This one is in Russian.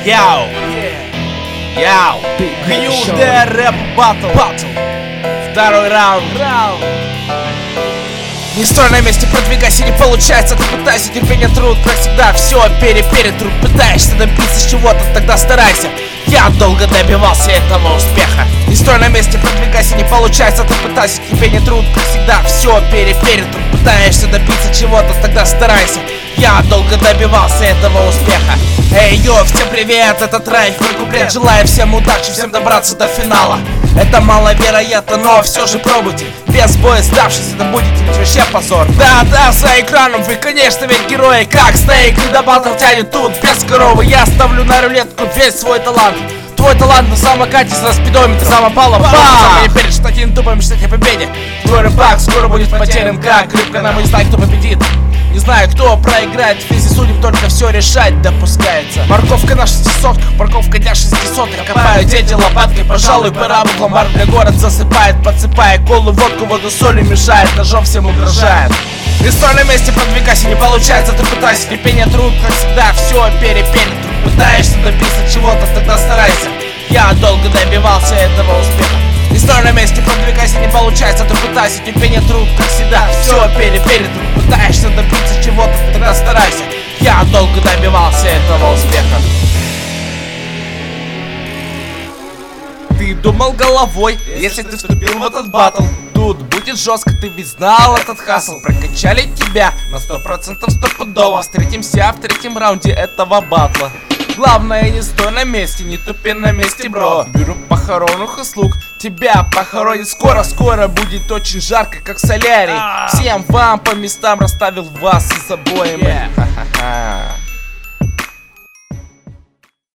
Яу! Яу! Гнилдая рэп батл! Второй раунд! Не стой на месте, продвигайся, не получается. Ты пытаешься, терпение, труд, как всегда. Все труд, пытаешься добиться чего-то, тогда старайся. Я долго добивался этого успеха. Не стой на месте, продвигайся, не получается. Ты пытаешься, терпение, труд, как всегда. Все труд, пытаешься добиться чего-то, тогда старайся. Я долго добивался этого успеха. Эй, йо, всем привет, это Трайф, куплет. Желаю всем удачи, всем добраться до финала. Это маловероятно, но все же пробуйте. Без боя сдавшись, это будете ведь вообще позор. Да, за экраном вы, конечно, ведь герои. Как Снейк, когда батл тянет тут без коровы. Я ставлю на рулетку весь свой талант. Твой талант на самокате с распидометра самопала. Бам! Не перед таким тупо мечтать о победе. Твой рыбак скоро будет потерян, как рыбка. Нам не знает, кто победит. Не знаю, кто проиграет, в физе судеб только все решать допускается. Морковка на 600-ках, парковка для 600-х. Копают дети лопаткой, пожалуй, пора бы ломбард для город засыпает, подсыпая колу, водку, воду, солью мешает, ножом всем угрожает. Не стой на месте, продвигайся, не получается, ты пытайся. Терпение, труд, как всегда, все труд. Пытаешься добиться чего-то, тогда старайся. Я долго добивался этого успеха. Не стой на месте, продвигайся, не получается, ты пытайся. Терпение, труд, как всегда, все труд. Пытаешься добиться чего-то, тогда старайся. Я долго добивался этого успеха. Ты думал головой, если ты вступил в этот батл. Тут будет жестко, ты ведь знал этот хасл. Прокачали тебя на 100% стопудово. Встретимся в третьем раунде этого батла. Главное, не стой на месте, не тупи на месте, бро. Беру похоронных услуг, тебя похоронит скоро. Скоро будет очень жарко, как в солярий. Всем вам по местам расставил вас с обоями.